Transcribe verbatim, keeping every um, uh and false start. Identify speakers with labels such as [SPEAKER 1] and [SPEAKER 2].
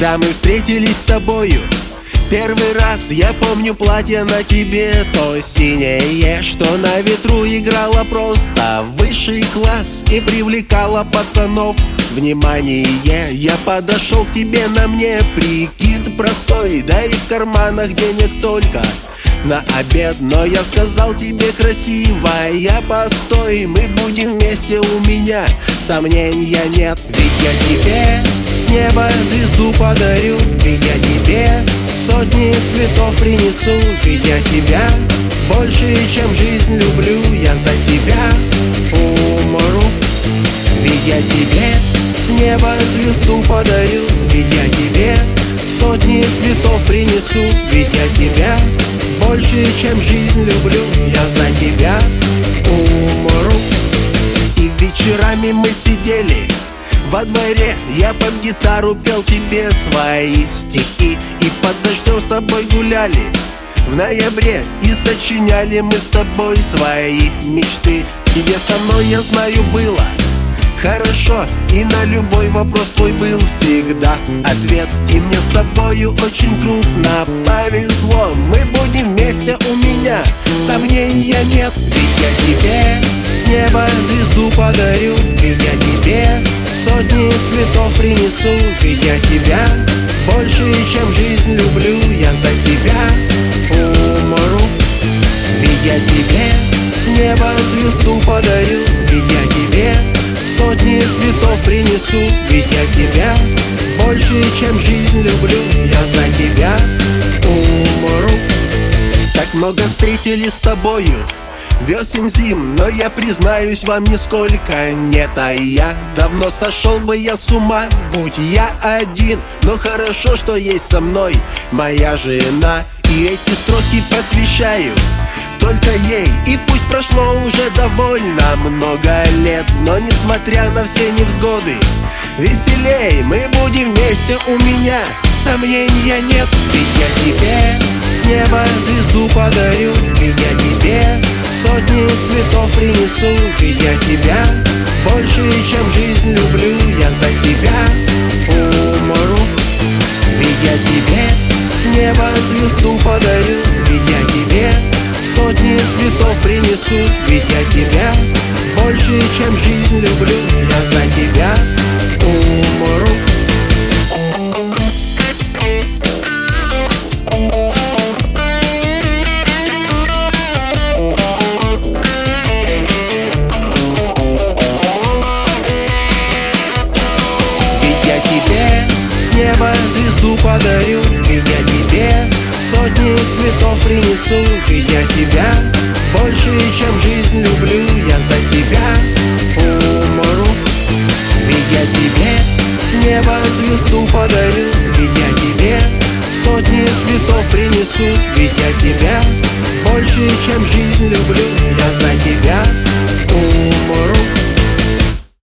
[SPEAKER 1] Когда мы встретились с тобою первый раз, я помню платье на тебе, то синее, что на ветру играло просто высший класс и привлекало пацанов внимание. Я подошел к тебе, на мне прикид простой, да и в карманах денег только на обед. Но я сказал тебе: красивая, постой, мы будем вместе, у меня сомнения нет. Ведь я тебе с неба звезду подарю, ведь я тебе сотни цветов принесу, ведь я тебя больше, чем жизнь люблю, я за тебя умру. Ведь я тебе с неба звезду подарю, ведь я тебе сотни цветов принесу, ведь я тебя больше, чем жизнь люблю, я за тебя умру. И вечерами мы сидели во дворе, я под гитару пел тебе свои стихи, и под дождем с тобой гуляли в ноябре, и сочиняли мы с тобой свои мечты. Тебе со мной, я знаю, было хорошо, и на любой вопрос твой был всегда ответ. И мне с тобою очень крупно повезло, мы будем вместе, у меня сомнения нет. Ведь я тебе с неба звезду подарю, ведь я тебе сотни цветов принесу, ведь я тебя больше, чем жизнь люблю, я за тебя умру. Ведь я тебе с неба звезду подарю, ведь я тебе сотни цветов принесу, ведь я тебя больше, чем жизнь люблю, я за тебя умру. Так много встретили с тобою весен, зим, но я признаюсь вам, нисколько нет. А я давно сошел бы я с ума, будь я один. Но хорошо, что есть со мной моя жена, и эти строки посвящаю только ей. И пусть прошло уже довольно много лет, но несмотря на все невзгоды, веселей мы будем вместе, у меня сомнения нет. Ведь я тебе с неба звезду подарю, ведь я тебе сотни цветов принесу, ведь я тебя больше, чем жизнь люблю, я за тебя умру. Ведь я тебе с неба звезду подарю, ведь я тебе сотни цветов принесу, ведь я тебя больше, чем жизнь люблю, я за тебя умру. С неба звезду подарю, ведь я тебе сотни цветов принесу, ведь я тебя больше, чем жизнь люблю, я за тебя умру. Ведь я тебе с неба звезду подарю, ведь я тебе сотни цветов принесу, ведь я тебя больше, чем жизнь люблю,